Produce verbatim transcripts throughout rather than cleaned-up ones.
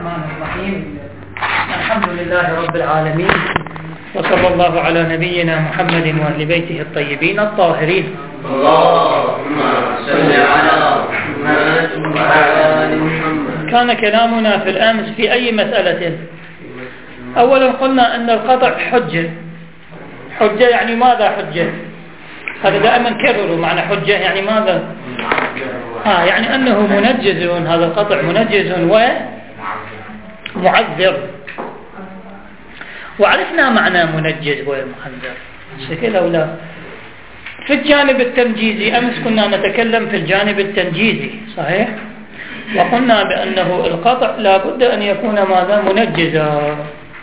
الرحمن الرحيم. الحمد لله رب العالمين، وصلى الله على نبينا محمد وأهل بيته الطيبين الطاهرين. اللهم صل على محمد وعلى آل محمد. كان كلامنا في الأمس في أي مسألة؟ أولا قلنا أن القطع حجة. حجة يعني ماذا حجة؟ هذا دائما كرروا معنى حجة يعني ماذا؟ آه يعني أنه منجز، هذا القطع منجز ومعذر. وعرفنا معنى منجز ومعذر شكل أو لا. في الجانب التمجيزي أمس كنا نتكلم في الجانب التمجيزي صحيح، وقلنا بأنه القطع لا بد أن يكون ماذا؟ منجزا.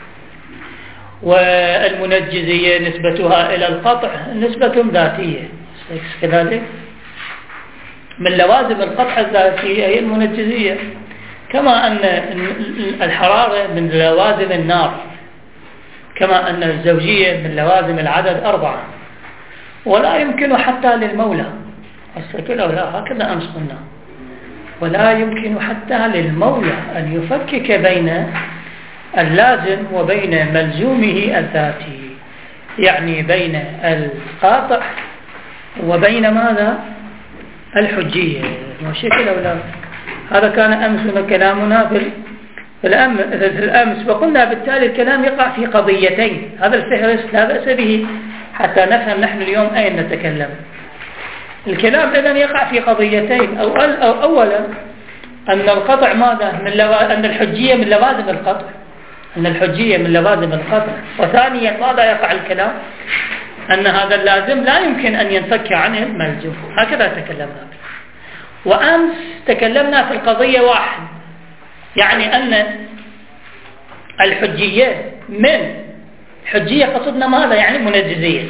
والمنجزية نسبتها إلى القطع نسبة ذاتية كذلك، من لوازم القطع الذاتية هي المنجزية، كما أن الحرارة من لوازم النار، كما أن الزوجية من لوازم العدد أربعة. ولا يمكن حتى للمولى السكن أو لا، هكذا أمس قلنا، ولا يمكن حتى للمولى أن يفكك بين اللازم وبين ملزومه الذاتي، يعني بين القاطع وبين ماذا؟ الحجية. وشكل أو لا، هذا كان أمس كلامنا في الأمس. وقلنا بالتالي الكلام يقع في قضيتين، هذا الفهرس لا بأس به حتى نفهم نحن اليوم أين نتكلم. الكلام إذن يقع في قضيتين، أو أولا أن القطع ماذا؟ من لو... أن الحجية من لوازم القطع، أن الحجية من لوازم القطع. وثانيا ماذا يقع الكلام؟ أن هذا اللازم لا يمكن أن ينفك عنه الملزوم. هكذا تكلمنا. وأمس تكلمنا في القضية واحد، يعني أن الحجية من حجية قصدنا ماذا؟ يعني منجزية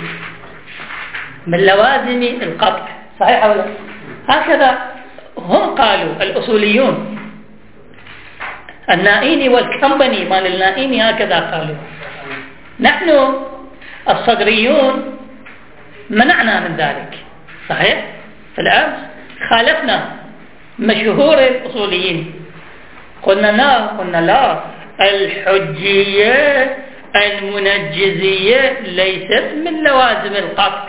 من لوازم القطع، صحيح ولا؟ هكذا هم قالوا الأصوليون، النائيني والكمبني مال النائيني هكذا قالوا. نحن الصدريون منعنا من ذلك، صحيح؟ في الأمس خالفنا مشهور الأصوليين، قلنا لا قلنا لا الحجية المنجزية ليست من لوازم القطع،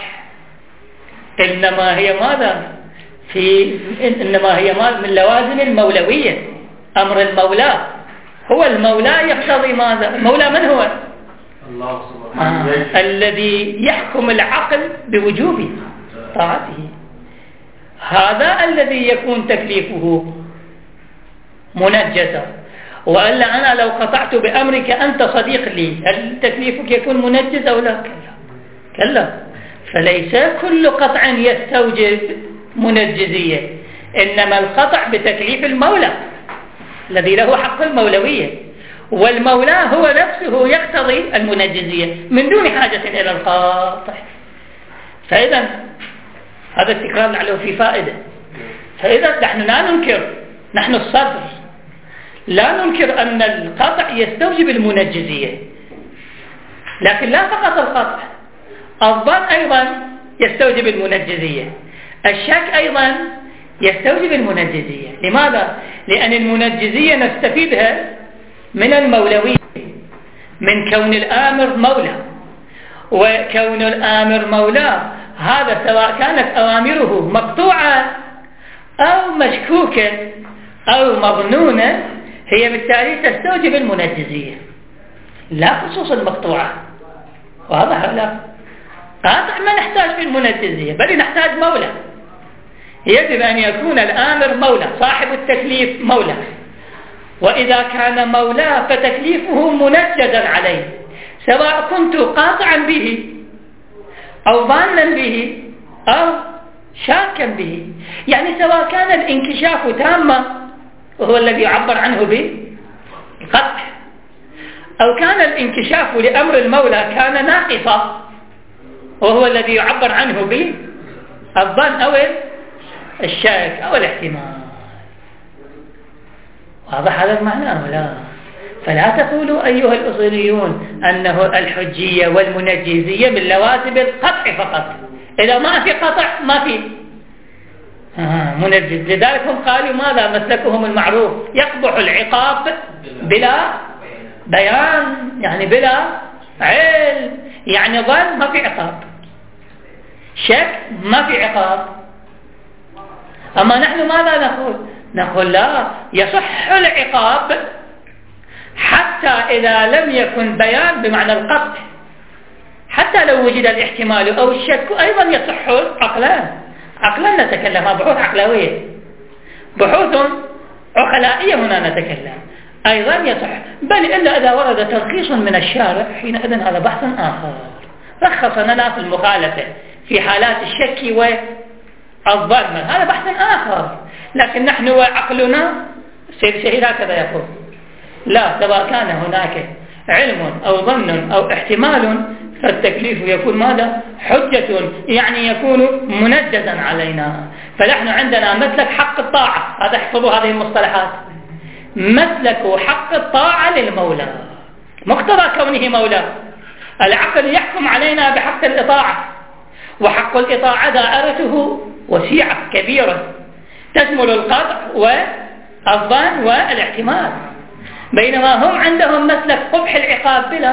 إنما هي ماذا؟ في إنما هي ماذا؟ من لوازم المولوية. أمر المولى، هو المولى يقتضي ماذا؟ المولى من هو؟ الله سبحانه آه. الذي يحكم العقل بوجوب طاعته، هذا الذي يكون تكليفه منجزا. وإلا أنا لو قطعت بأمرك أنت صديق لي، هل تكليفك يكون منجز أو لا؟ كلا كلا. فليس كل قطع يستوجب منجزية، إنما القطع بتكليف المولى الذي له حق المولوية، والمولى هو نفسه يقتضي المنجزية من دون حاجة إلى القاطع. فإذا هذا التكرار لعله في فائدة. فإذا نحن لا ننكر، نحن الصدر لا ننكر أن القطع يستوجب المنجزية، لكن لا فقط القطع، الظن أيضا يستوجب المنجزية، الشك أيضا يستوجب المنجزية. لماذا؟ لأن المنجزية نستفيدها من المولوية، من كون الآمر مولى، وكون الآمر مولى هذا سواء كانت أوامره مقطوعة أو مشكوكة أو مظنونة، هي بالتالي تستوجب المنجزية، لا خصوص المقطوعة. واضح ولا؟ قاطع ما نحتاج في المنجزية، بل نحتاج مولى. يجب أن يكون الآمر مولى، صاحب التكليف مولى، وإذا كان مولى فتكليفه منجزا عليه، سواء كنت قاطعا به أو ظانا به أو شاكا به. يعني سواء كان الانكشاف تاما وهو الذي يعبر عنه بالقطع، أو كان الانكشاف لأمر المولى كان ناقصا وهو الذي يعبر عنه بالظن أو الشك أو الاحتمال. واضح هذا المعنى ولا؟ فلا تقولوا أيها الأصوليون أنه الحجية والمنجزية من لوازم القطع فقط، إذا ما في قطع ما في آه منجز. لذلك هم قالوا ماذا؟ مسلكهم المعروف يقبح العقاب بلا بيان، يعني بلا علم، يعني ظن ما في عقاب، شك ما في عقاب. أما نحن ماذا نقول؟ نقول لا، يصح العقاب حتى إذا لم يكن بيان بمعنى القطع، حتى لو وجد الاحتمال أو الشك أيضا يصح عقلا. عقلا نتكلم، بحوث عقلوية، بحوث عقلائية هنا نتكلم، أيضا يصح. بل إلا إذا ورد ترخيص من الشارع حينئذ هذا بحث آخر، رخص لنا في المخالفة في حالات الشك والظن، هذا بحث آخر. لكن نحن وعقلنا سيد الشهيد هكذا يقول لا، سواء كان هناك علم أو ظن أو احتمال فالتكليف يكون ماذا؟ حجة، يعني يكون منجزا علينا. فنحن عندنا مسلك حق الطاعة، هذا احفظوا هذه المصطلحات، مسلك حق الطاعة للمولى مقتضى كونه مولى. العقل يحكم علينا بحق الإطاعة، وحق الإطاعة دائرته وسيعة كبيرة تشمل القطع والظن والاحتمال، بينما هم عندهم مسلك قبح العقاب بلا.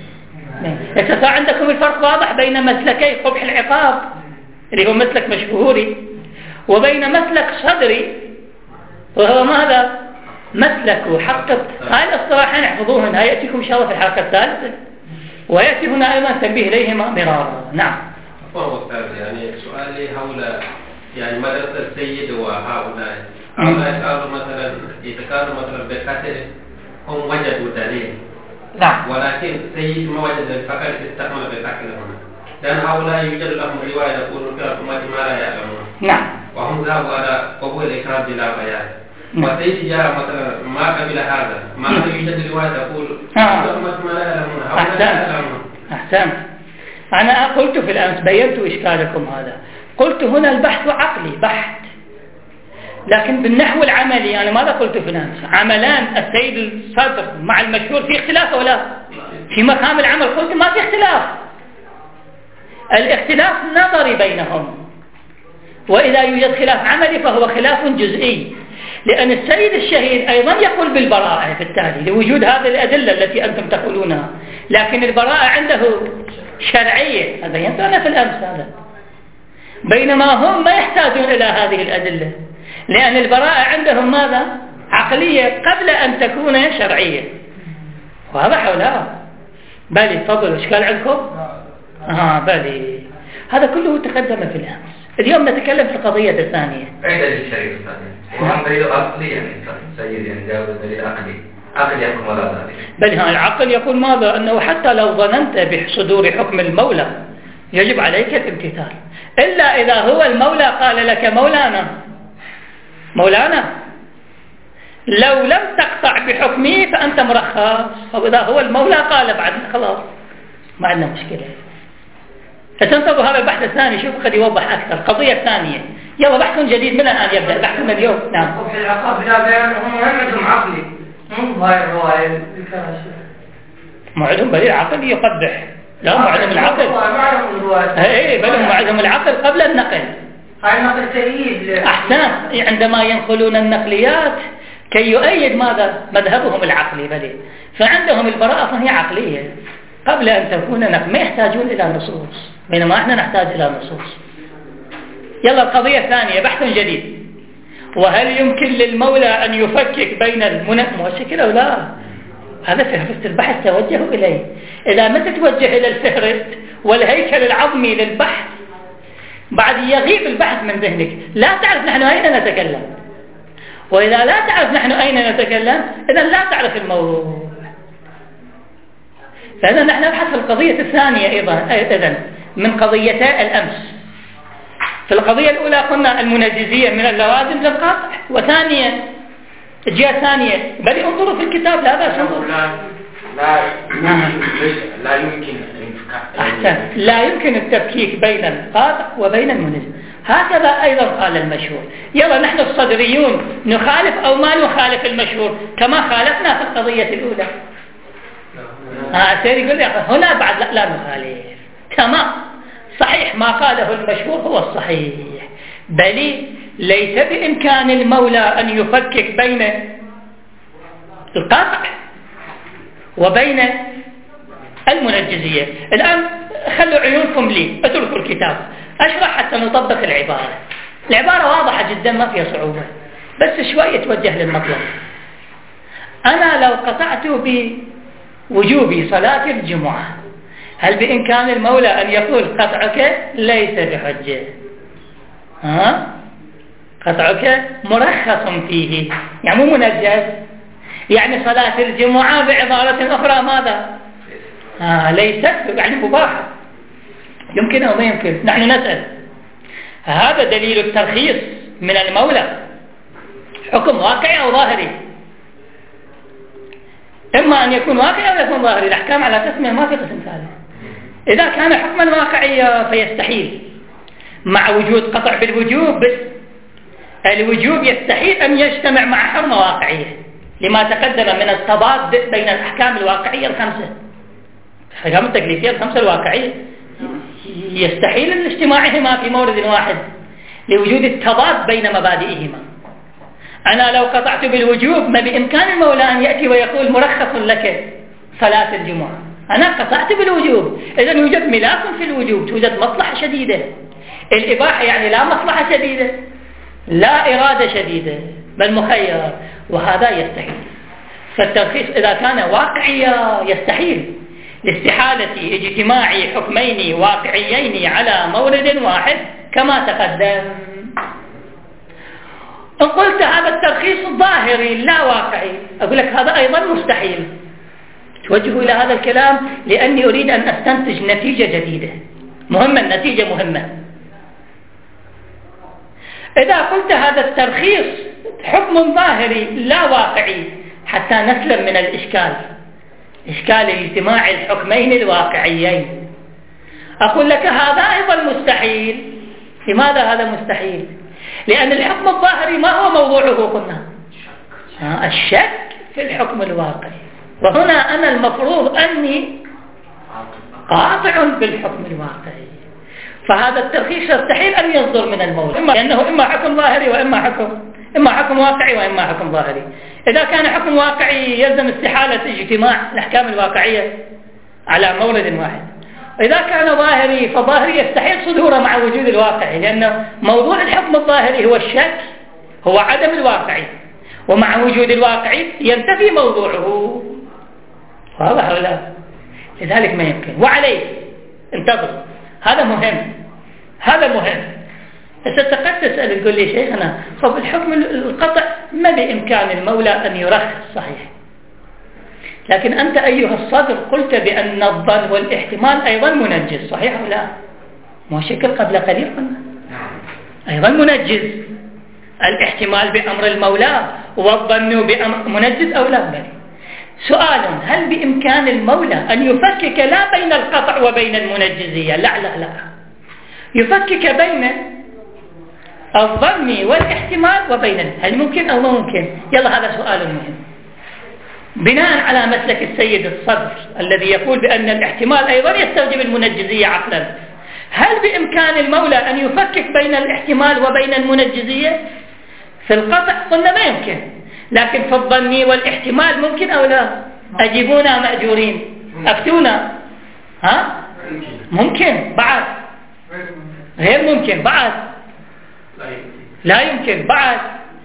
يتسع عندكم الفرق واضح بين مسلكي قبح العقاب اللي هو مسلك مشهوري، وبين مسلك صدري وهو ماذا؟ مسلك حق. هاي الاصطلاحين احفظوهن، هاي يأتيكم إن شاء الله في الحلقة الثالثة، ويأتي هنا أيضا تنبيه إليهما مرارا. نعم. يعني سؤالي حول يعني مدرسة السيد وهؤلاء هؤلاء قالوا مثلا إذا كانوا مثلا بكثر هم وجدوا دليل، نعم، ولكن السيد ما وجد فقط استعمل بكثر هنا، لأن هؤلاء يوجد لهم رواية يقولون في الأمة ما لا يعلمون. نعم. وهم ذهبوا على قبول الإكرام بلا بيان. والسيد جاء مثلا ما قبل هذا، ما يوجد رواية تقول في الأمة ما لا يعلمون، هؤلاء لا يعلمون. أحسنت. أنا قلت في الأمس بينت إشكالكم هذا، قلت هنا البحث عقلي بحث، لكن بالنحو العملي أنا ماذا قلت في الأمس؟ عملان السيد الصدر مع المشهور في اختلاف أو لا؟ في مقام العمل قلت ما في اختلاف، الاختلاف نظري بينهم، وإذا يوجد خلاف عملي فهو خلاف جزئي، لأن السيد الشهيد أيضا يقول بالبراءة بالتالي لوجود هذه الأدلة التي أنتم تقولونها، لكن البراءة عنده شرعية، هذا ينتهي في الأمس هذا، بينما هم ما يحتاجون إلى هذه الأدلة، لأن البراءة عندهم ماذا؟ عقلية قبل أن تكون شرعية. واضح أو لا؟ بلي تفضلوا، إشكال عندكم؟ آه بلي، هذا كله تقدم في الأمس. اليوم نتكلم في القضية الثانية. أي دليل شرعي الثاني؟ وهم دليل عقلي يعني سيد يعني جاوز دليل عقلي، عقل يحكم ولا ذلك. بل ها العقل يقول ماذا؟ أنه حتى لو ظننت بصدور حكم المولى يجب عليك الامتثال، إلا إذا هو المولى قال لك مولانا مولانا لو لم تقطع بحكمي فأنت مرخص، أو إذا هو المولى قال بعد خلاص ما عندنا مشكلة. فتنتظروا هذا البحث الثاني، شوف قد يوضح أكثر. القضية الثانية يلا بحث جديد من الآن يبدأ البحث من اليوم. نعم. وفي العقاب لا بيان هم عندهم عقلي مو هاي الرواية معدهم بل العقل يقبح، لا معدهم العقل اي بل معدهم العقل قبل النقل. هاي نقل سيد أحسن، عندما ينقلون النقليات كي يؤيد ماذا؟ مذهبهم العقلي بل، فعندهم البراءة فهي عقلية قبل أن تكون نقل، ما يحتاجون إلى نصوص، بينما احنا نحتاج إلى نصوص. يلا القضية الثانية بحث جديد، وهل يمكن للمولى أن يفكك بين المشكلة أو لا؟ هذا فهرست البحث توجه إليه. إذا ما تتوجه إلى الفهرست والهيكل العظمي للبحث بعد يغيب البحث من ذهنك، لا تعرف نحن أين نتكلم، وإذا لا تعرف نحن أين نتكلم إذا لا تعرف الموضوع. فإذا نحن نبحث في القضية الثانية أيضا إذن من قضيتا الأمس. في القضية الأولى قلنا المنجزية من اللوازم للقطع، وثانيا الجهة الثانية بل انظروا في الكتاب لا بأس انظروا لا لا لا يمكن أحسن، لا يمكن التفكيك بين القاطع وبين المنجز، هكذا أيضا قال المشهور. يلا نحن الصدريون نخالف أو ما نخالف المشهور كما خالفنا في القضية الأولى. ها سيدي يقول لي هنا بعد لا, لا نخالف تمام، صحيح ما قاله المشهور هو الصحيح، بل ليس بإمكان المولى أن يفكك بين القطع وبين المنجزية. الآن خلوا عيونكم لي، اتركوا الكتاب أشرح حتى نطبق العبارة. العبارة واضحة جدا ما فيها صعوبة، بس شوية توجه للمطلب. أنا لو قطعت بوجوب صلاة الجمعة، هل بإمكان المولى أن يقول قطعك ليس بحجة؟ ها؟ قطعك مرخص فيه، يعني مو منجز. يعني صلاة الجمعة بعبارة أخرى ماذا؟ آه ليست يعني مباحة. يمكن أو ما يمكن؟ نحن نسأل. هذا دليل الترخيص من المولى، حكم واقعي أو ظاهري؟ إما أن يكون واقعي أو يكون ظاهري. الأحكام على قسمه، ما في قسم ثالث. إذا كان حكما واقعيا فيستحيل مع وجود قطع بالوجوب. الوجوب يستحيل أن يجتمع مع حرمة واقعية لما تقدم من التضاد بين الأحكام الواقعية الخمسة. الأحكام التكليفية الخمسة الواقعية يستحيل اجتماعهما في مورد واحد لوجود التضاد بين مبادئهما. أنا لو قطعت بالوجوب ما بإمكان المولى أن يأتي ويقول مرخص لك صلاة الجمعة. أنا قطعت بالوجوب، إذا يوجد ملاك في الوجوب، توجد مصلحة شديدة. الإباحة يعني لا مصلحة شديدة، لا إرادة شديدة، بل مخير، وهذا يستحيل. فالترخيص إذا كان واقعيا يستحيل لاستحالة اجتماع حكمين واقعيين على مورد واحد كما تقدم. إن قلت هذا الترخيص ظاهري لا واقعي، أقول لك هذا أيضا مستحيل. توجه إلى هذا الكلام لأني أريد أن أستنتج نتيجة جديدة مهمة، النتيجة مهمة. إذا قلت هذا الترخيص حكم ظاهري لا واقعي حتى نسلم من الإشكال، إشكال اجتماع الحكمين الواقعيين، أقول لك هذا أيضا مستحيل. لماذا هذا مستحيل؟ لأن الحكم الظاهري ما هو موضوعه؟ قلنا الشك في الحكم الواقعي، وهنا أنا المفروض أني قاطع بالحكم الواقعي. فهذا الترخيص يستحيل أن يصدر من المولى، لأنه إما حكم ظاهري وإما حكم إما حكم واقعي وإما حكم ظاهري. إذا كان حكم واقعي يلزم استحالة اجتماع الأحكام الواقعية على مولد واحد. إذا كان ظاهري فظاهري يستحيل صدوره مع وجود الواقعي، لأن موضوع الحكم الظاهري هو الشك، هو عدم الواقعي، ومع وجود الواقعي ينتفي موضوعه. واضح ولا لا؟ لذلك ما يمكن. وعليه انتظر، هذا مهم، هذا مهم. قد تسأل تقول لي شيخنا طب الحكم القطع ما بإمكان المولى أن يرخص، صحيح، لكن أنت أيها الصدر قلت بأن الظن والاحتمال أيضا منجز، صحيح ولا لا؟ مو شكل قبل قليل قلنا أيضا منجز. الاحتمال بأمر المولى والظن بأمر منجز أو لا؟ بل سؤال، هل بإمكان المولى أن يفكك لا بين القطع وبين المنجزية؟ لا لا لا، يفكك بين الظن والاحتمال وبين، هل ممكن أو ما ممكن؟ يلا هذا سؤال مهم. بناء على مسلك السيد الصدر الذي يقول بأن الاحتمال أيضا يستوجب المنجزية عقلا، هل بإمكان المولى أن يفكك بين الاحتمال وبين المنجزية؟ في القطع قلنا ما يمكن، لكن في الظن والاحتمال ممكن أو لا؟ أجيبونا مأجورين، أفتونا. ها؟ ممكن بعد، غير ممكن بعد، لا يمكن بعد.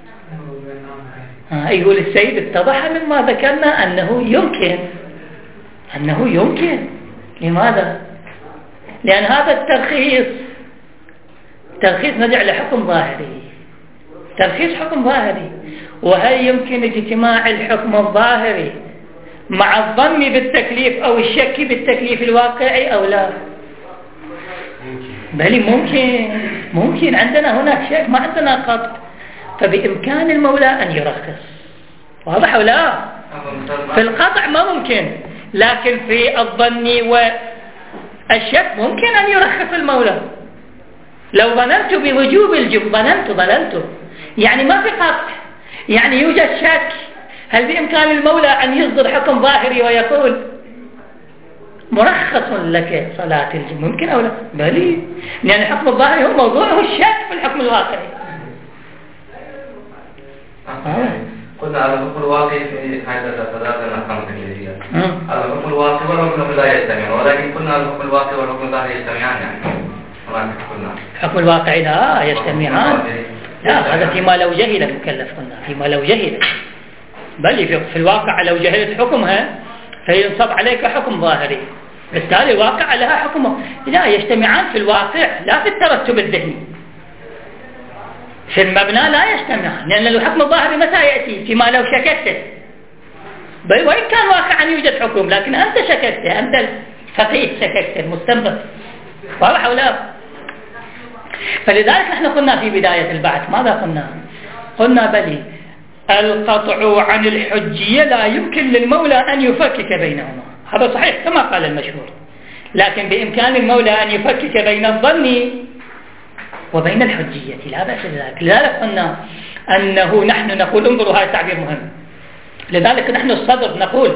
آه يقول السيد اتضح مما ذكرنا أنه يمكن، أنه يمكن. لماذا؟ لأن هذا الترخيص ترخيص نرجع لحكم ظاهري، ترخيص حكم ظاهري. وهل يمكن اجتماع الحكم الظاهري مع الظن بالتكليف أو الشك بالتكليف الواقعي أو لا؟ بل ممكن، ممكن. عندنا هناك شك، ما عندنا قطع، فبإمكان المولى أن يرخص. واضح ولا لا؟ في القطع ما ممكن، لكن في الظن والشك ممكن أن يرخص المولى. لو ظننت بوجوب الجب ظننت ظننت يعني ما في قطع، يعني يوجد شك، هل بإمكان المولى أن يصدر حكم ظاهري ويقول مرخص لك صلاة الجمعة؟ ممكن أو لا؟ بلي، لأن الحكم الظاهري هو موضوعه الشك في الحكم الواقعي. قلنا على الحكم الواقعي في حيث تتذاكر الأحكام التكليفية. على الحكم الواقعي والحكم لا يجتمعان، ولكن قلنا الحكم الواقعي والحكم الظاهري يجتمعان يعني. الحكم الواقعي لا يجتمعان. لا، هذا فيما لو جهل المكلف، قلنا فيما لو جهل، بل في الواقع لو جهلت حكمها فينصب عليك حكم ظاهري، بالتالي الواقع لها حكم. لا يجتمعان في الواقع، لا في الترتب الذهني. في المبنى لا يجتمعان، لأن الحكم الظاهري متى يأتي؟ فيما لو شككت، وإن كان واقعا يوجد حكم، لكن أنت شككت، أنت الفقيه شككت المستنبط، واضح أو لا؟ فلذلك نحن قلنا في بداية البحث ماذا قلنا؟ قلنا بلي القطع عن الحجية لا يمكن للمولى أن يفكك بينهما، هذا صحيح كما قال المشهور، لكن بإمكان المولى أن يفكك بين الظن وبين الحجية، لا بأس بذلك. لذلك قلنا أنه نحن نقول، انظروا هذا التعبير مهم، لذلك نحن الصدر نقول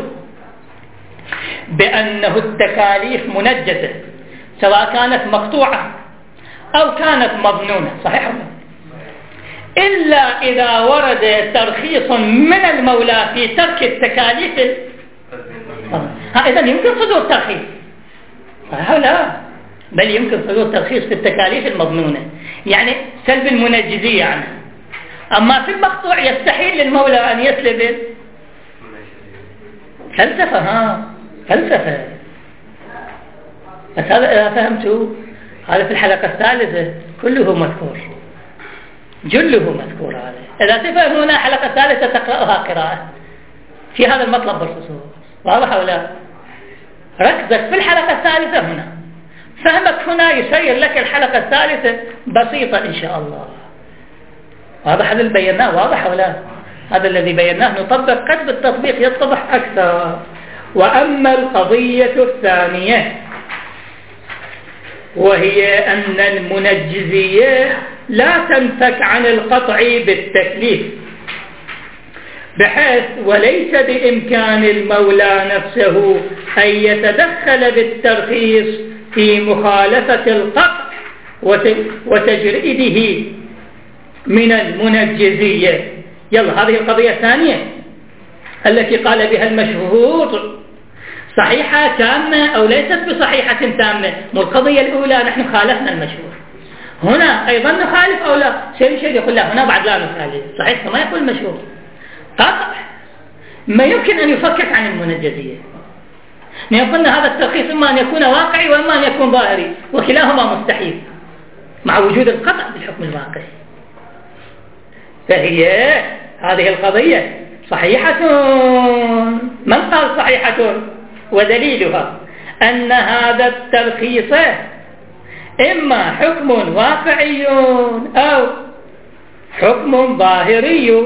بأنه التكاليف منجزة سواء كانت مقطوعة أو كانت مظنونة، صحيح؟ إلا إذا ورد ترخيص من المولى في ترك التكاليف، إذا يمكن صدور ترخيص، صحيح لا؟ بل يمكن صدور ترخيص في التكاليف المظنونة، يعني سلب المنجزية عنه. أما في المقطوع يستحيل للمولى أن يسلب. فلسفة، ها فلسفة. بس هذا إذا فهمتوا، هذا في الحلقة الثالثة كله مذكور، جله مذكور. هذا إذا تفهمون الحلقة الثالثة تقرأها قراءة في هذا المطلب بالخصوص، واضح أو لا؟ ركزك في الحلقة الثالثة هنا، فهمك هنا يسير لك الحلقة الثالثة بسيطة إن شاء الله. هذا الذي بيناه، واضح أو لا؟ هذا الذي بيناه نطبق، قد بالتطبيق يتضح أكثر. وأما القضية الثانية وهي أن المنجزية لا تنفك عن القطع بالتكليف، بحيث وليس بإمكان المولى نفسه أن يتدخل بالترخيص في مخالفة القطع وتجريده من المنجزية. يلا، هذه القضية الثانية التي قال بها المشهور صحيحة تامة أو ليست بصحيحة تامة. والقضية الأولى نحن خالفنا المشهور، هنا أيضا نخالف أو لا؟ شيء شيء يقول لا، هنا بعد لا نخالف، صحيح كما يقول المشهور. قطع ما يمكن أن يفكك عن المنجزية. قلنا هذا الترخيص إما أن يكون واقعي وإما أن يكون ظاهري، وكلاهما مستحيل مع وجود القطع بالحكم الواقعي. فهي هذه القضية صحيحة. من قال صحيحة؟ ودليلها أن هذا الترخيص إما حكم واقعي أو حكم ظاهري،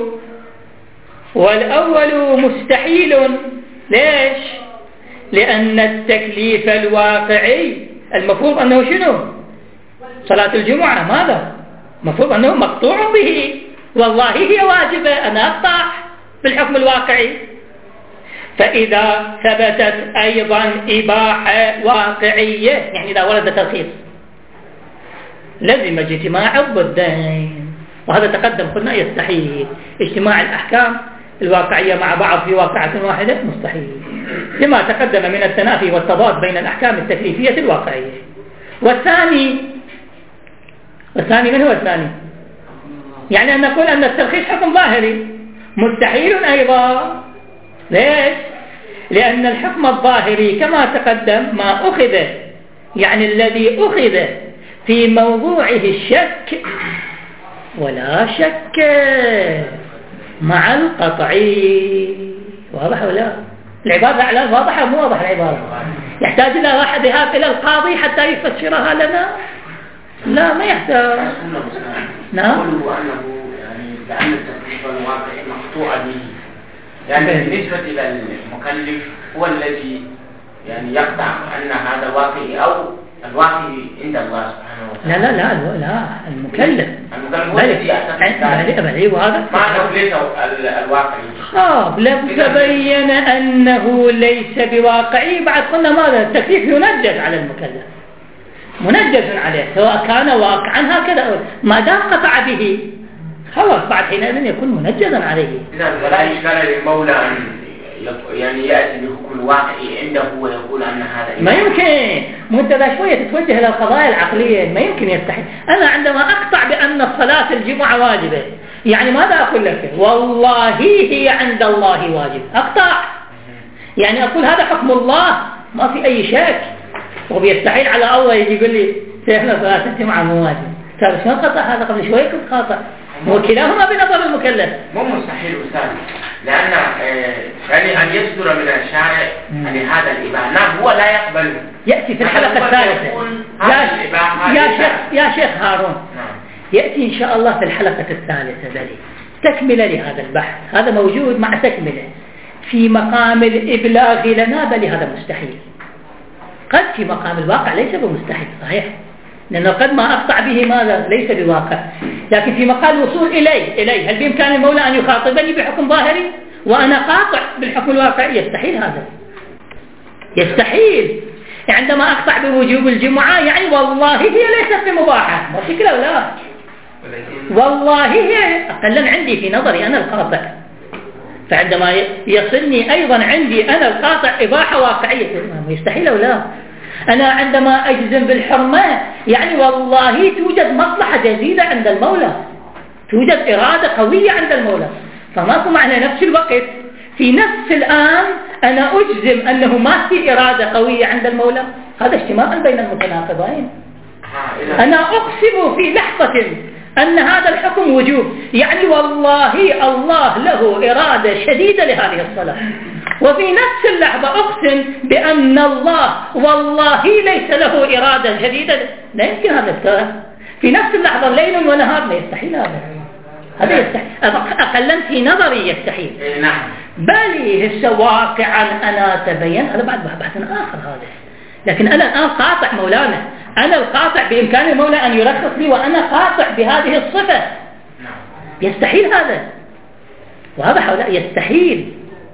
والأول مستحيل. ليش؟ لأن التكليف الواقعي المفروض أنه شنو؟ صلاة الجمعة، ماذا؟ المفروض أنه مقطوع به، والله هي واجبة، أنا أقطع بالحكم الواقعي. فإذا ثبتت أيضا إباحة واقعية، يعني إذا ورد ترخيص، لزم اجتماع الضدين، وهذا تقدم قلنا يستحيل. اجتماع الأحكام الواقعية مع بعض في واقعة واحدة مستحيل، لما تقدم من التنافي والتضاد بين الأحكام التكليفية الواقعية. والثاني والثاني من هو الثاني؟ يعني أن نقول أن الترخيص حكم ظاهري مستحيل أيضا. ليش؟ لأن الحكم الظاهري كما تقدم ما أخذ، يعني الذي أخذ في موضوعه الشك ولا شك مع القطع. واضح ولا؟ العبارة على واضحة مو واضح؟ العبارة يحتاج إلى واحد ذهاب إلى القاضي حتى يفسرها لنا؟ لا، ما يحتاج. نعم. قولوا أنه يعني لأن التكليف الواقعي مقطوع به، يعني بالنسبة إلى المكلف هو الذي يعني يقطع أن هذا واقعي أو الواقعي عند الله سبحانه وتعالى. لا لا لا لا المكلف المكلف هو الذي يعتقد هذا ما نقلته الواقعي. خاب لم تبين أنه ليس بواقعي. بعد قلنا ماذا؟ التكليف ينجز على المكلف، منجز عليه سواء كان واقعا هكذا، ما دام قطع به خلاص بعد حينئذ يكون منجزا عليه. إذا ولا إشكال للمولى أن يعني يأتي بحكم الواقعي عنده ويقول أن هذا ما يمكن. منتدى شوية تتوجه إلى القضايا العقلية، ما يمكن يستحيل. أنا عندما أقطع بأن الصلاة الجمعة واجبة، يعني ماذا أقول لك؟ والله هي عند الله واجب، أقطع. يعني أقول هذا حكم الله ما في أي شك، وبيستحيل على الله يجي يقول لي شيخنا صلاة الجمعة مو واجب. ترى شلون قطع هذا؟ قبل شوي كنت قاطع. وكلاهما بنظر المكلف. مو مستحيل أستاذ، لأن يعني أن يصدر من الشارع لهذا الإباحة، نعم هو لا يقبل. يأتي في الحلقة الثالثة يا, يا شيخ يا شيخ هارون، يأتي إن شاء الله في الحلقة الثالثة ذلك تكملة لهذا البحث. هذا موجود مع تكملة في مقام الإبلاغ لنا، بل هذا مستحيل. قد في مقام الواقع ليس بمستحيل صحيح، لأنه قد ما أقطع به ماذا ليس بواقع، لكن في مقام الوصول إليه إليه هل بإمكان المولى أن يخاطبني بحكم ظاهري وأنا قاطع بالحكم الواقعي؟ يستحيل هذا، يستحيل. عندما أقطع بوجوب الجمعة يعني والله هي ليست بمباحة، ما في كلا ولا والله هي أقلا عندي في نظري أنا القاطع. فعندما يصلني أيضا عندي أنا القاطع إباحة واقعية، يستحيل أو لا. أنا عندما أجزم بالحرمة يعني والله توجد مصلحة جديدة عند المولى، توجد إرادة قوية عند المولى. فماكو معنى نفس الوقت في نفس الآن أنا أجزم أنه ما في إرادة قوية عند المولى، هذا اجتماع بين المتناقضين. أنا أقسم في لحظة أن هذا الحكم وجوب، يعني والله الله له إرادة شديدة لهذه الصلاة، وفي نفس اللحظة أقسم بأن الله والله ليس له إرادة شديدة. لا يمكن هذا الكلام في نفس اللحظة ليل ونهار، لا يستحيل هذا. هذا يستحيل أقلا في نظري يستحيل. نعم. بل هسه واقعا أنا تبين هذا بعد بحث آخر هذا، لكن أنا الآن قاطع مولانا، أنا القاطع بإمكان المولى أن يرخص لي وأنا قاطع بهذه الصفة. يستحيل هذا، وهذا حول يستحيل.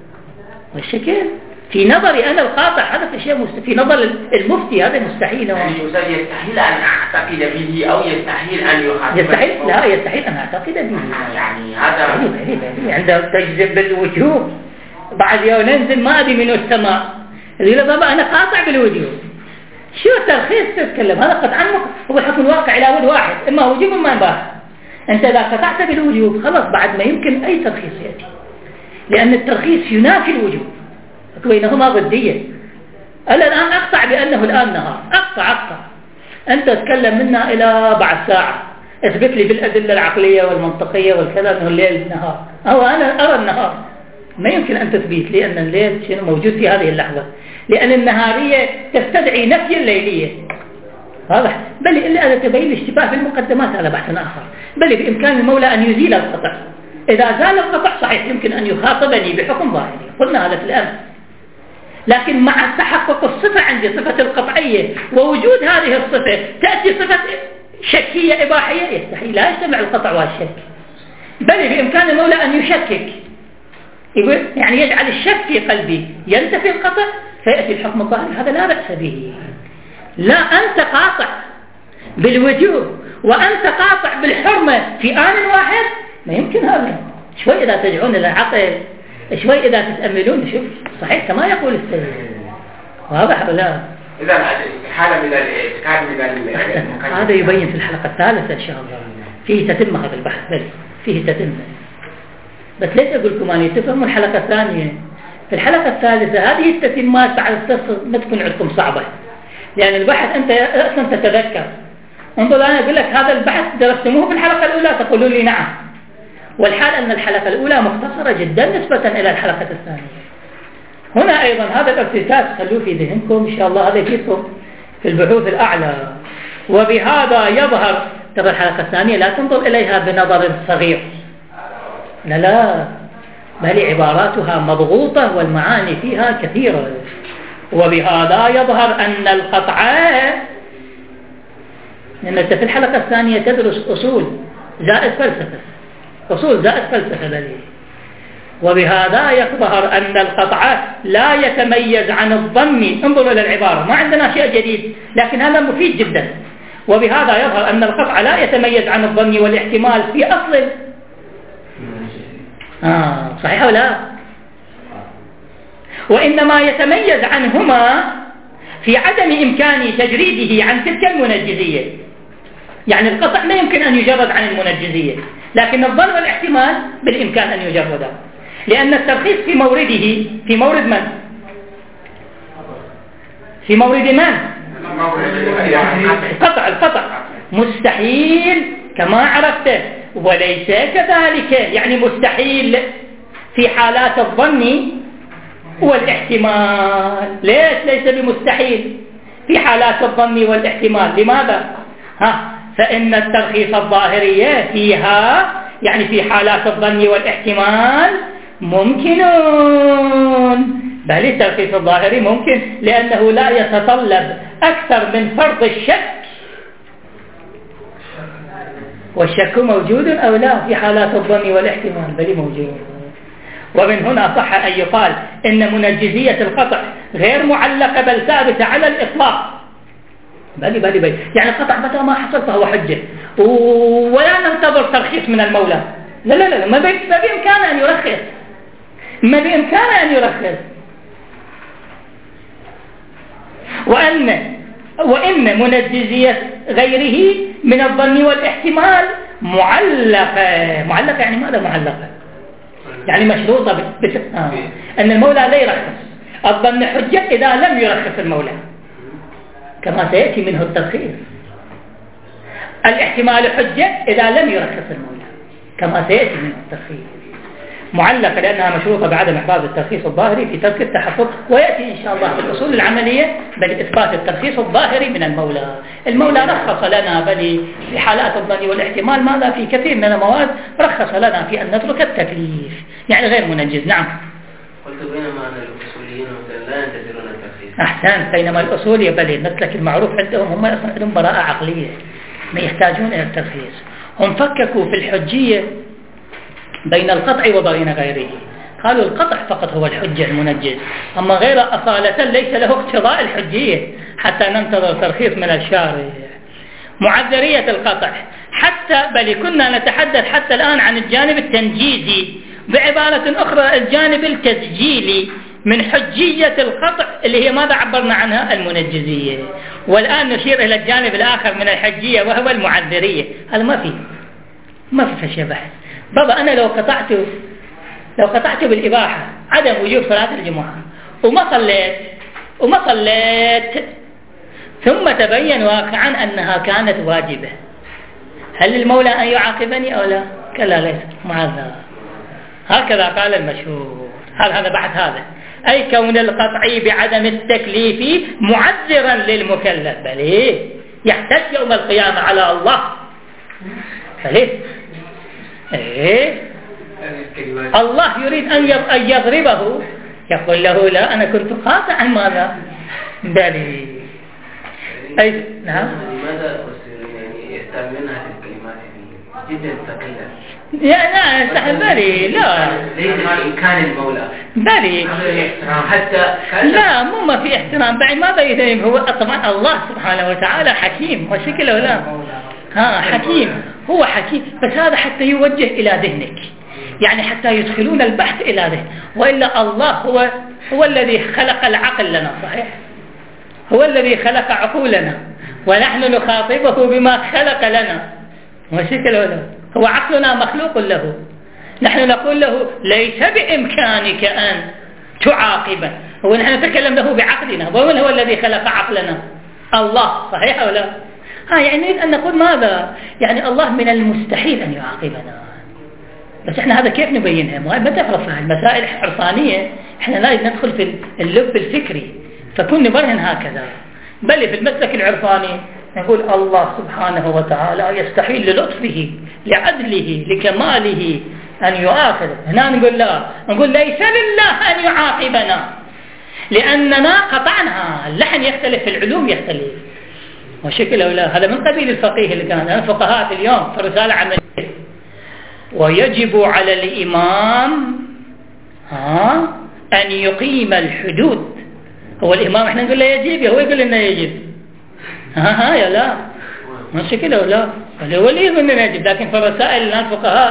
والشكل في نظري أنا القاطع هذا في شيء مست... في نظر المفتي هذا مستحيل. يعني يستحيل أن أعتقد به أو يستحيل أن يخاطب. يستحيل لا يستحيل أن أعتقد به. يعني هذا عند تجذب بالوجوب بعد يوم ننزل ما أدري من السماء اللي طبعا أنا قاطع بالوجوب. شو الترخيص تتكلم؟ هذا قطعا هو الحكم الواقع إلى ود واحد، إما وجوب إما إباحة. أنت إذا قطعت بالوجوب خلاص بعد ما يمكن أي ترخيص يأتي، لأن الترخيص ينافي الوجوب، بينهما ضدية. أنا الآن أقطع بأنه الآن نهار، أقطع أقطع أنت تتكلم منا إلى بعد ساعة، اثبت لي بالأدلة العقلية والمنطقية والكلام أنه الليل نهار، أو أنا أرى النهار. ما يمكن أن تثبت لي أن الليل شيء موجود في هذه اللحظة، لأن النهارية تستدعي نفي الليلية. واضح؟ بل إلا أن تبين الاشتباه في المقدمات على بحث آخر. بل بإمكان المولى أن يزيل القطع. إذا زال القطع صحيح يمكن أن يخاطبني بحكم ظاهري، قلنا هذا في الأمس. لكن مع تحقق الصفة عندي صفة القطعية ووجود هذه الصفة تأتي صفة شكية إباحية، يستحيل لا يجتمع القطع والشك. بل بإمكان المولى أن يشكك، يقول يعني يجعل الشك في قلبي ينتفي القطع فيأتي الحكم الظاهري، هذا لا بأس به. لا أنت قاطع بالوجوب وأنت قاطع بالحرمة في آن واحد، ما يمكن هذا. شوي إذا ترجعون إلى العقل، شوي إذا تتأملون شوف صحيح كما يقول السيد. واضح ولا؟ إذا حالة من الاعتقاد من هذا يبين في الحلقة الثالثة إن شاء الله، فيه تتم هذا البحث، بل فيه تتم. بس ليش أقول لكم أن تفهموا الحلقة الثانية؟ في الحلقة الثالثة هذه التتمات بعد ما تكون عندكم صعبة، لأن يعني البحث أنت أصلا تتذكر. انظر أنا أقول لك هذا البحث درستموه في الحلقة الأولى تقولون لي نعم، والحال أن الحلقة الأولى مختصرة جدا نسبة إلى الحلقة الثانية. هنا أيضا هذا الارتكاز خلوه في ذهنكم إن شاء الله، هذا يفيدكم في البحوث الأعلى. وبهذا يظهر ترى الحلقة الثانية لا تنظر إليها بنظر صغير، لا لا، بل عباراتها مضغوطة والمعاني فيها كثيرة. وبهذا يظهر أن القطع، لأن أنت في الحلقة الثانية تدرس أصول زائد فلسفة، أصول زائد فلسفة بليه. وبهذا يظهر أن القطع لا يتميز عن الظن. انظروا إلى العبارة، ما عندنا شيء جديد لكن هذا مفيد جدا. وبهذا يظهر أن القطع لا يتميز عن الظن والاحتمال في أصل آه صحيح أو لا؟ وإنما يتميز عنهما في عدم إمكان تجريده عن تلك المنجزية. يعني القطع لا يمكن أن يجرد عن المنجزية، لكن الظن والاحتمال بالإمكان أن يجردا، لأن الترخيص في مورده في مورد من؟ في مورد من؟ القطع القطع مستحيل كما عرفت، وليس كذلك، يعني مستحيل في حالات الظن والاحتمال. ليش ليس بمستحيل في حالات الظن والاحتمال؟ لماذا؟ ها فإن الترخيص الظاهرية فيها يعني في حالات الظن والاحتمال ممكنون، بل الترخيص الظاهري ممكن لأنه لا يتطلب أكثر من فرض الشك، والشك موجود أو لا في حالات الظن والاحتمال؟ بل موجود. ومن هنا صح أن يقال إن منجزية القطع غير معلقة بل ثابتة على الإطلاق. بل بل بل يعني القطع متى ما حصل فهو حجة، ولا ننتظر ترخيص من المولى. لا لا لا ما بإمكانه أن يرخص، ما بإمكانه أن يرخص. وأن وإن منجزية غيره من الظن والاحتمال معلقة. معلقة يعني ماذا معلقة؟ يعني مشروطة بس... آه. أن المولى لا يرخص. الظن حجة إذا لم يرخص المولى كما سيأتي منه الترخيص. الاحتمال حجة إذا لم يرخص المولى كما سيأتي منه الترخيص. معلقة لأنها مشروطة بعدم إحراز الترخيص الظاهري في ترك التحفظ، ويأتي إن شاء الله في الأصول العملية بل إثبات الترخيص الظاهري من المولى. المولى رخص لنا بل في حالات الظن والاحتمال ماذا؟ في كثير من المواد رخص لنا في أن نترك التكليف، يعني غير منجز. نعم. قلت بينما أن الأصوليين لا ينتظرون الترخيص. أحسن. بينما الأصولية بل المسلك المعروف عندهم هم أصلا عندهم براءة عقلية، ما يحتاجون إلى الترخيص. هم فككوا في الحجية بين القطع وبين غيره، قالوا القطع فقط هو الحجة المنجز، أما غير أصالة ليس له اقتضاء الحجية حتى ننتظر ترخيص من الشارع. معذرية القطع حتى بل كنا نتحدث حتى الآن عن الجانب التنجيزي، بعبارة أخرى الجانب التسجيلي من حجية القطع اللي هي ماذا عبرنا عنها؟ المنجزية. والآن نشير إلى الجانب الآخر من الحجية وهو المعذرية. هذا ما في ما في شيء بحث. بابا أنا لو قطعت لو قطعت بالإباحة عدم وجوب صلاة الجمعة وما صليت وما صليت ثم تبين واقعا أنها كانت واجبة، هل المولى أن يعاقبني أو لا؟ كلا ليس معذر. هكذا قال المشهور. هذا هذا بحث هذا، أي كون القطع بعدم التكليف معذرا للمكلف، بل يحتج يوم القيامة على الله. فليه؟ إيه؟ الله يريد أن يضربه، يقول له لا أنا كنت قاطعا ماذا؟ بالي. أي نعم. لماذا يعني يستعملون هذه الكلمات جدا تكلف؟ يا لا سهل بالي لا. ليس بإمكان المولى. بالي. حتى لا مو ما في احترام بعد ماذا يدري هو طبعا الله سبحانه وتعالى حكيم وشكله ولا ها حكيم، هو حكيم، بس هذا حتى يوجه إلى ذهنك، يعني حتى يدخلون البحث إلى ذهن. وإلا الله هو هو الذي خلق العقل لنا، صحيح؟ هو الذي خلق عقولنا ونحن نخاطبه بما خلق لنا، وشكله له هو عقلنا مخلوق له. نحن نقول له ليس بإمكانك أن تعاقبه، هو نحن نتكلم له بعقلنا، ومن هو الذي خلق عقلنا؟ الله، صحيح أو لا؟ ها يعني نريد أن نقول ماذا؟ يعني الله من المستحيل أن يعاقبنا، بس احنا هذا كيف نبينها؟ ما تعرف المسائل العرفانية احنا لا ندخل في اللب الفكري فكن نبرهن هكذا، بل في المسلك العرفاني نقول الله سبحانه وتعالى يستحيل للطفه لعدله لكماله أن يؤاخذ. هنا نقول لا، نقول ليس لله أن يعاقبنا لأننا قطعنا. اللحن يختلف، العلوم يختلف، وشكل أولا هذا من قبيل الفقيه اللي كان الفقهاء اليوم في رسالة عملية. ويجب على الإمام ها أن يقيم الحدود. هو الإمام احنا نقول له يجب، هو يقول لنا يجب. ها ها يا لا مش كده ولا هو اللي يقول لنا يجب، لكن في الرسائل الآن الفقهاء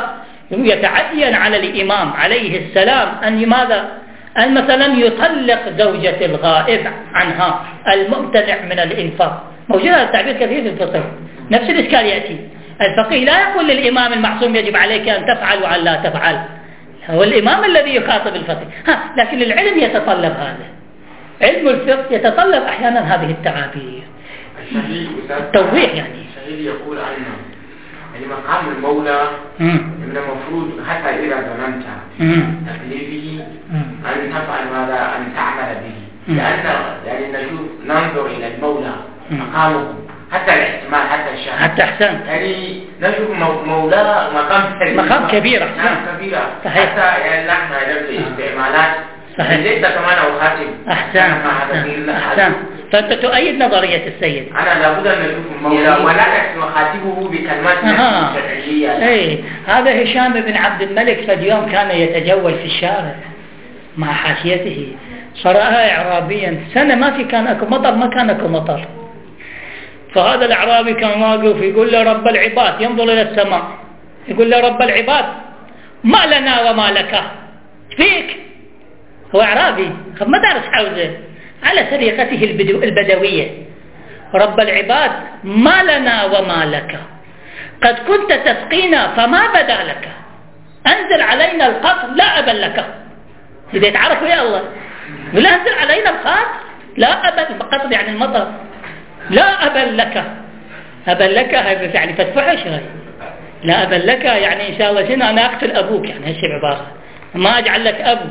يتعين على الإمام عليه السلام أن لماذا؟ أن مثلا يطلق زوجة الغائب عنها الممتنع من الإنفاق. موجود هذا التعبير كثير في الفقه. نفس الإشكال يأتي. الفقيه لا يقول للإمام المعصوم يجب عليك أن تفعل وأن لا تفعل، هو الإمام الذي يخاطب الفقيه. ها لكن العلم يتطلب هذا، علم الفقه يتطلب أحيانا هذه التعابير، التوضيح. يعني الشهيد يقول عنه يعني مقام المولى من المفروض حتى إذا ظننت تكليفه أن تفعل ماذا، أن تعمل به، لأن يعني نشوف ننظر إلى المولى مقامه حتى الاحتمال حتى الشهادة حتى أحسن، يعني نشوف مولاه مقام مقام كبير نعم كبيرة صحيح. حتى يعني نحن نبدأ استعمالات صحيح ليس كمان أو خاتم أحسن أحسن, أحسن. فأنت تؤيد نظرية السيد. أنا لابد أن نشوف المولى ولا نحن خاتمه بكلمات شرعية. إيه هذا هشام بن عبد الملك فاليوم كان يتجول في الشارع مع حاشيته، فرأى إعرابيا سنة ما في كان أكو مطر، ما كان أكو مطر، فهذا الأعرابي كان واقف يقول له رب العباد، ينظر إلى السماء يقول له رب العباد ما لنا وما لك، فيك هو أعرابي ما دارس حوزه على سريقته البدو البدوية، رب العباد ما لنا وما لك، قد كنت تسقينا فما بدا لك، أنزل علينا القطر لا أبا لك. إذا يتعرفوا يا الله ولا أنزل علينا القطر لا أبا، القطر يعني المطر، لا أبا لك. أبا لك يعني فتفحش هاي، لا أبا لك يعني إن شاء الله شنو أنا أقتل أبوك، يعني هالشيء عبارة ما أجعل لك أبو.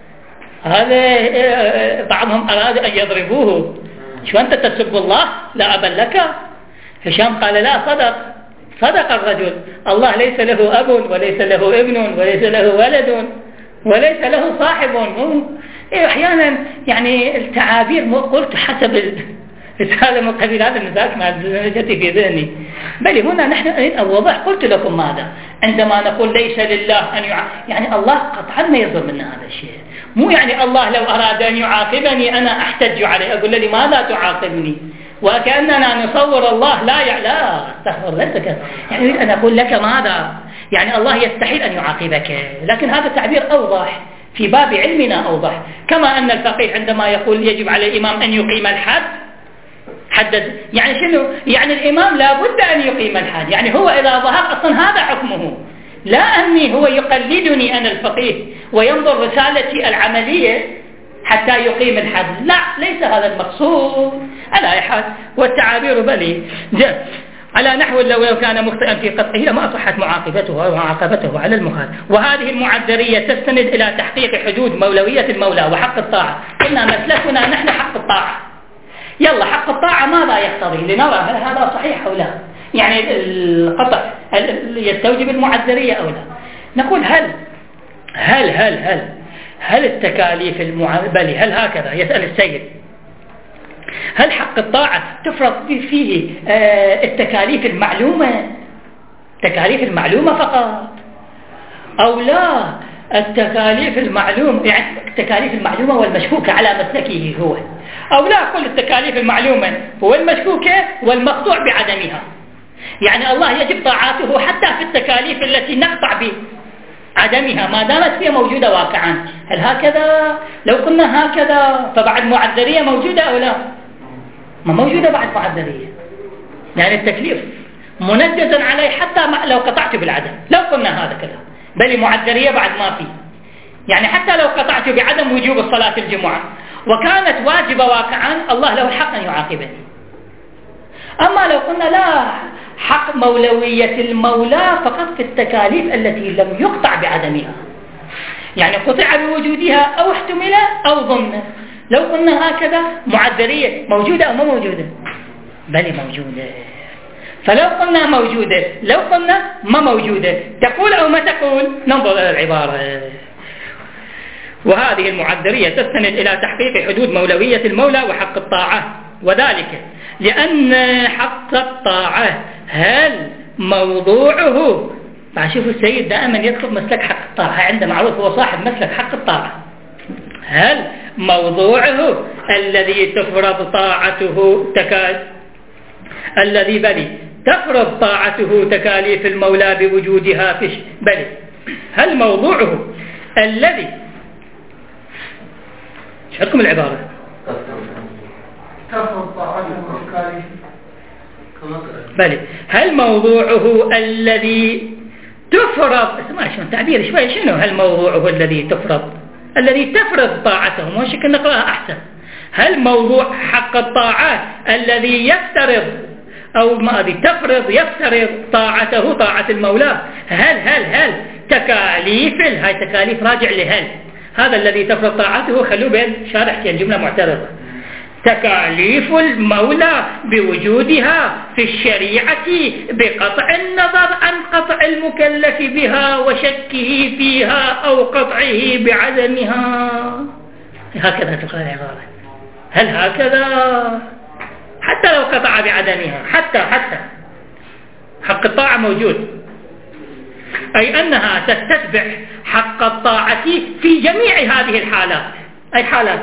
هذا بعضهم أراد أن يضربوه، شو أنت تسب الله لا أبا لك؟ هشام قال لا، صدق صدق الرجل، الله ليس له أب وليس له ابن وليس له ولد وليس له صاحب. أحيانا يعني التعابير قلت حسب رسالة من قبيل هذا المزاج مع جتي في ذهني، بل هنا نحن الوضح قلت لكم ماذا عندما نقول ليس لله أن يع... يعني الله قطعا ما يظلم منا هذا الشيء، مو يعني الله لو أراد أن يعاقبني أنا أحتج عليه أقول له لماذا تعاقبني، وكأننا نصور الله لا يع... لا استغفر الله، يعني أريد أن أقول لك ماذا، يعني الله يستحيل أن يعاقبك، لكن هذا التعبير أوضح في باب علمنا أوضح. كما أن الفقيه عندما يقول يجب على الإمام أن يقيم الحد، حدد يعني شنو؟ يعني الإمام لا بد أن يقيم الحد، يعني هو إذا ظهر أصلا هذا حكمه، لا أني هو يقلدني أنا الفقيه وينظر رسالتي العملية حتى يقيم الحد، لا ليس هذا المقصود. على أي حال والتعابير بلي جاء على نحو لو كان مخطئا في قطعه لما أصحت معاقبته ومعاقبته على المخالف. وهذه المعذرية تستند إلى تحقيق حدود مولوية المولى وحق الطاعة. قلنا مسلكنا نحن حق الطاعة، يلا حق الطاعة ماذا يقتضي لنرى هل هذا صحيح أو لا، يعني القطع يستوجب المعذرية أو لا. نقول هل هل هل هل هل التكاليف المعذرية هل هكذا يسأل السيد، هل حق الطاعة تفرض فيه التكاليف المعلومة، تكاليف المعلومة فقط، أو لا التكاليف المعلومة يعني التكاليف المعلومة والمشكوكة على مسلكه هو، أو لا كل التكاليف المعلومة هو المشكوكة والمقطوع بعدمها، يعني الله يجب طاعاته حتى في التكاليف التي نقطع بعدمها ما دامت هي موجودة واقعا. هل هكذا؟ لو كنا هكذا فبعد معذرية موجودة أو لا؟ ما موجودة بعد معذرية، يعني التكليف منجزا عليه حتى لو قطعت بالعدم، لو قلنا هذا كذا بل معذرية بعد ما في، يعني حتى لو قطعت بعدم وجوب الصلاة الجمعة وكانت واجبة واقعا الله له الحق أن يعاقبني. أما لو قلنا لا، حق مولوية المولى فقط في التكاليف التي لم يقطع بعدمها، يعني قطع بوجودها أو احتمل أو ضمن. لو قلنا هكذا معذرية موجودة أو ما موجودة؟ بل موجودة. فلو قلنا موجودة لو قلنا ما موجودة، تقول أو ما تقول؟ ننظر إلى العبارة. وهذه المعذرية تستند إلى تحقيق حدود مولوية المولى وحق الطاعة، وذلك لأن حق الطاعة هل موضوعه، فشوفوا السيد دائما يطلب مسلك حق الطاعة، عنده معروف هو صاحب مسلك حق الطاعة، هل موضوعه الذي تفرض طاعته تكاد الذي بلي تفرض طاعته تكاليف المولى بوجودها في بلي هل موضوعه الذي ايش عندكم العبارة؟ بلى هل موضوعه الذي تفرض اسمع شو التعبير شوي شنو هل موضوعه الذي تفرض الذي تفرض طاعته مش كنا نقراها أحسن هل موضوع حق الطاعات الذي يفترض أو ما أدري تفرض يفترض طاعته طاعة المولى هل هل هل تكاليف هاي تكاليف راجع لهل هذا الذي تفرض طاعته خلوه بين شارح الجملة معترضة تكاليف المولى بوجودها في الشريعة بقطع النظر عن قطع المكلف بها وشكه فيها أو قطعه بعدمها هكذا تقرأ العبارة هل هكذا حتى لو قطع بعدمها حتى حتى حق الطاعة موجود أي أنها تستتبع حق الطاعة في جميع هذه الحالات أي حالات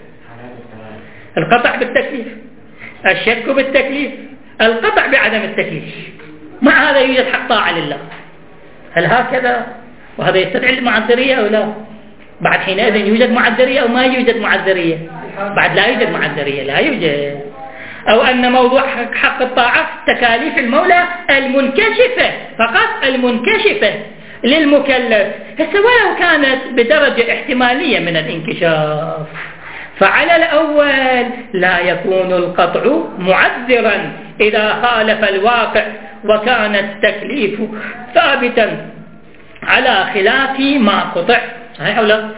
القطع بالتكليف الشك بالتكليف القطع بعدم التكليف مع هذا يوجد حق طاعة لله هل هكذا وهذا يستدعي المعذرية أو لا بعد حينئذ يوجد معذرية أو ما يوجد معذرية بعد لا يوجد معذرية لا يوجد أو أن موضوع حق الطاعة تكاليف المولى المنكشفة فقط المنكشفة للمكلف هسه ولو كانت بدرجة احتمالية من الانكشاف فعلى الأول لا يكون القطع معذرا إذا خالف الواقع وكان التكليف ثابتا على خلاف ما قطع صحيح أو لا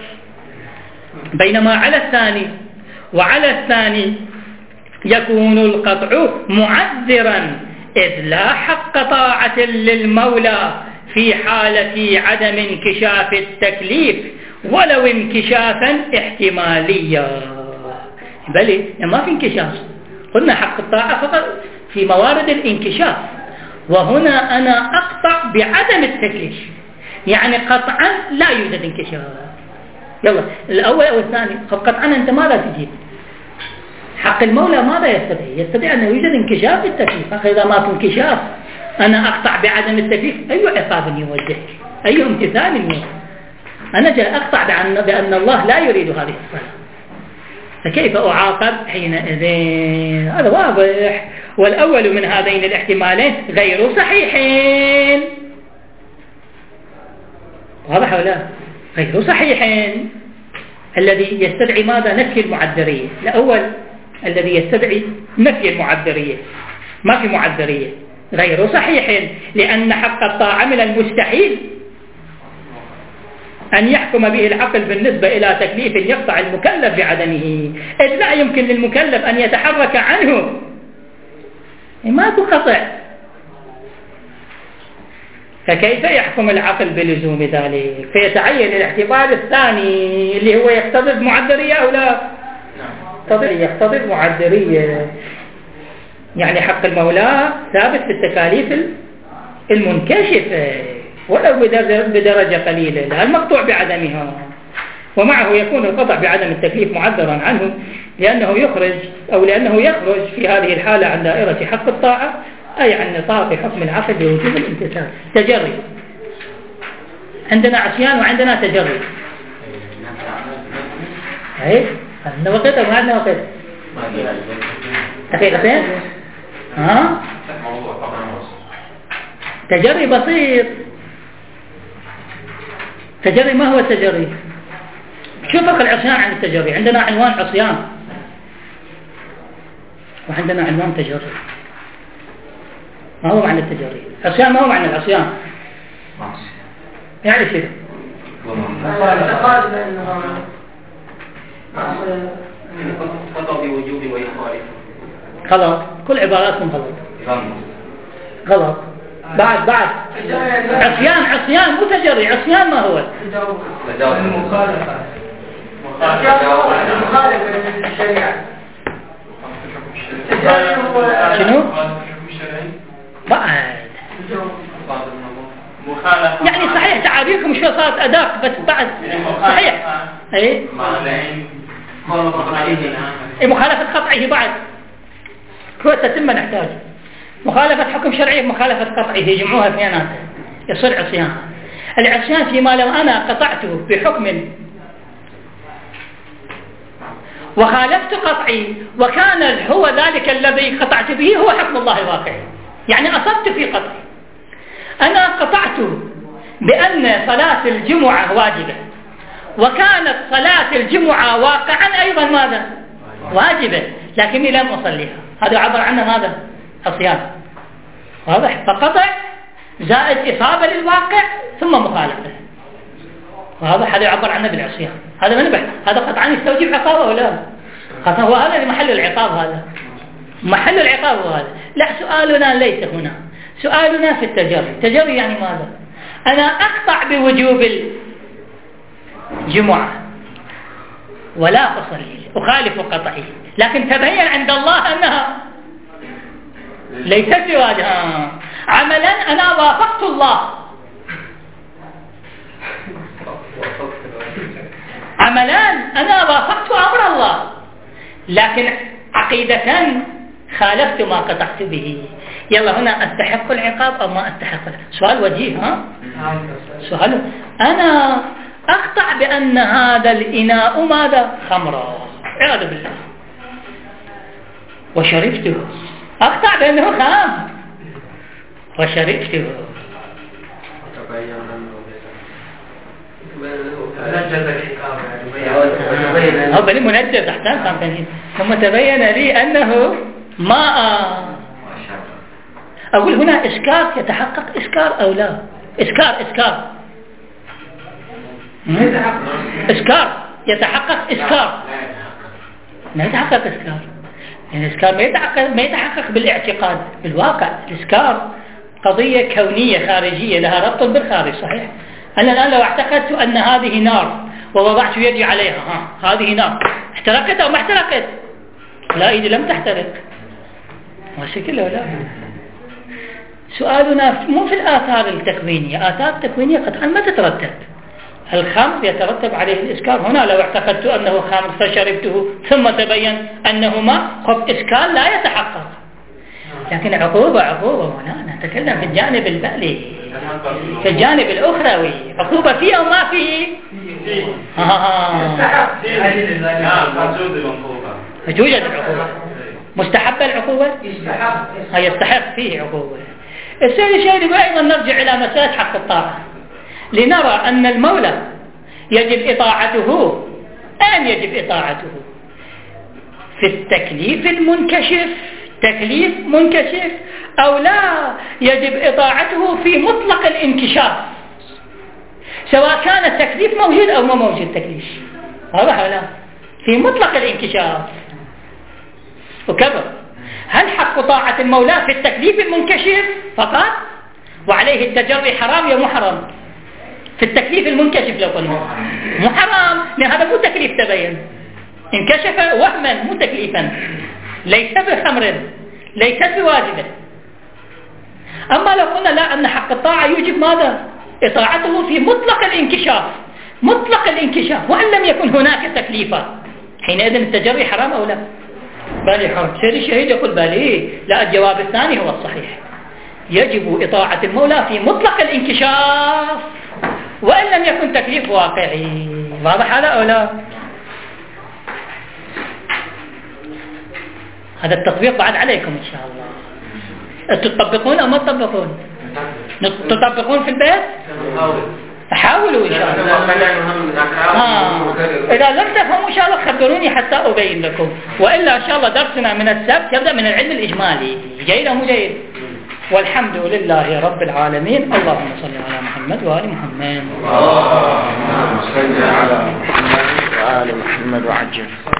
بينما على الثاني وعلى الثاني يكون القطع معذرا إذ لا حق طاعة للمولى في حالة عدم انكشاف التكليف ولو انكشافا احتماليا بل ما في انكشاف قلنا حق الطاعة فقط في موارد الانكشاف وهنا أنا أقطع بعدم التكليف يعني قطعا لا يوجد انكشاف يلا الأول أو الثاني قطعا أنت ماذا تجيب حق المولى ماذا يستدعي يستدعي أنه يوجد انكشاف بالتكليف إذا ما في انكشاف أنا أقطع بعدم التكليف أي عقاب يوجه أي امتثال يوجه أنا جاء أقطع بأن, بأن الله لا يريد هذه الصلاة فكيف أعاقب حينئذ هذا واضح والأول من هذين الاحتمالين غير صحيحين واضح ولا غير صحيحين الذي يستدعي ماذا نفي المعذرية الأول الذي يستدعي نفي المعذرية ما في معذرية غير صحيح لأن حق الطاعة من المستحيل أن يحكم به العقل بالنسبة إلى تكليف يقطع المكلف بعدمه إذ لا يمكن للمكلف أن يتحرك عنه ما تقطع فكيف يحكم العقل بلزوم ذلك فيتعين الاعتبار الثاني اللي هو يقتضي المعذرية أو لا يقتضي المعذرية يعني حق المولى ثابت في التكاليف المنكشفة ولو بدرجة قليلة لا المقطوع بعدمها ومعه يكون القطع بعدم التكليف معذرا عنه لأنه يخرج أو لأنه يخرج في هذه الحالة عن دائرة حق الطاعة أي عن نطاق حكم العقل بوجوب الامتثال تجري عندنا عصيان وعندنا تجري أي عندنا وقت أو ما عندنا وقت دقيقتين ها تجري بسيط تجري ما هو التجري شو فرق العصيان عن التجري عندنا عنوان عصيان وعندنا عنوان تجري ما هو معنى التجري عصيان ما هو معنى العصيان يعني شيء خطأ بوجوب وإخباره غلط كل عباراتكم غلط غلط بعد بعد عصيان عصيان مو تجري عصيان ما هو المخالفة المخالفة للشريعة شنو؟ بعد يعني صحيح تعابيركم شو صارت أداق بس بعد صحيح اي مخالفة قطعه بعد كوة تتم نحتاج مخالفة حكم شرعي مخالفة قطعه يجمعوها اثنينات يصير عصيان العصيان فيما لو أنا قطعته بحكم وخالفت قطعي وكان هو ذلك الذي قطعت به هو حكم الله الواقعي، يعني أصبت في قطعي. أنا قطعت بأن صلاة الجمعة واجبة، وكانت صلاة الجمعة واقعا أيضا ماذا؟ واجبة، لكني لم أصليها. هذا عبر عنه ماذا؟ عصيان. واضح؟ فقطع زائد إصابة للواقع ثم مخالفة. وهذا هذا يعبر عنه بالعصيان. هذا من بحث، هذا قطعا يستوجب عقابه ولا لا؟ هو هذا محل العقاب، هذا محل العقاب هذا. لا، سؤالنا ليس هنا، سؤالنا في التجري. التجري يعني ماذا؟ أنا أقطع بوجوب الجمعة ولا أصلي، أخالف قطعي، لكن تبين عند الله أنها ليست بواجبة. عملا أنا وافقت الله، عملا أنا وافقت أمر الله، لكن عقيدة خالفت ما قطعت به. يلا هنا أستحق العقاب أو ما أستحق؟ سؤال وجيه. ها سؤال. أنا أقطع بأن هذا الإناء ماذا؟ خمرا، عياذ بالله، وشربته. أقطع بأنه خام وشربته. هو بني منجز أحسن خامسين. ثم تبين لي أنه ماء. أقول هنا إسكار يتحقق إسكار أو لا؟ إسكار إسكار إسكار يتحقق إسكار ما يتحقق إسكار. يعني الإسكار ما يتحقق ما يتحقق بالاعتقاد، بالواقع. الإسكار قضية كونية خارجية لها ربط بالخارج، صحيح؟ أنا الآن لو اعتقدت أن هذه نار ووضعت يدي عليها، ها هذه نار، احترقت أو ما احترقت؟ لا، إيدي لم تحترق. وشكل لا. سؤالنا مو في الآثار التكوينية. آثار التكوينية قطعا ما تترتب. الخمر يترتب عليه الإسكار. هنا لو اعتقدت أنه خمر فشربته ثم تبين أنه ماء، خب إسكار لا يتحقق. لكن عقوبة عقوبة هنا نتكلم في الجانب البالي، في الجانب الأخروي. عقوبة فيه أو ما فيه؟ توجد العقوبة. مستحبة العقوبة؟ يستحق فيه عقوبة. الثاني شيء يقول أيضا نرجع إلى مسألة حق الطاعة، لنرى أن المولى يجب إطاعته. أين يجب إطاعته؟ في التكليف المنكشف، تكليف منكشف، أو لا يجب إطاعته في مطلق الانكشاف، سواء كان التكليف موجود أو ما موجود تكليف. واضح ولا؟ في مطلق الانكشاف. وكبر. هل حق طاعة المولى في التكليف المنكشف فقط وعليه التجري حرام يا محرم؟ في التكليف المنكشف لو قلنا مو حرام، لأن هذا مو تكليف تبين، انكشف وهما مو تكليفا، ليس بخمر، ليس بواجبة. أما لو قلنا لا، أن حق الطاعة يوجب ماذا؟ إطاعته في مطلق الانكشاف، مطلق الانكشاف، وإن لم يكن هناك تكليفا، حينئذ التجري حرام أو لا؟ بالي حرام. سيد الشهيد يقول بالي لا، الجواب الثاني هو الصحيح، يجب إطاعة المولى في مطلق الانكشاف وإن لم يكن تكليف واقعي. واضح هذا أو لا؟ هذا التطبيق بعد عليكم إن شاء الله. تطبقون أو ما تطبقون؟ تطبقون في البيت؟ حاولوا إن شاء الله. آه. إذا لم تفهموا إن شاء الله خبروني حتى أبين لكم، وإلا إن شاء الله درسنا من السبت يبدأ من العلم الإجمالي. جيد أو مو جيد؟ والحمد لله رب العالمين. اللهم صل على محمد وآل محمد. اللهم صل على محمد وآل محمد وعجل.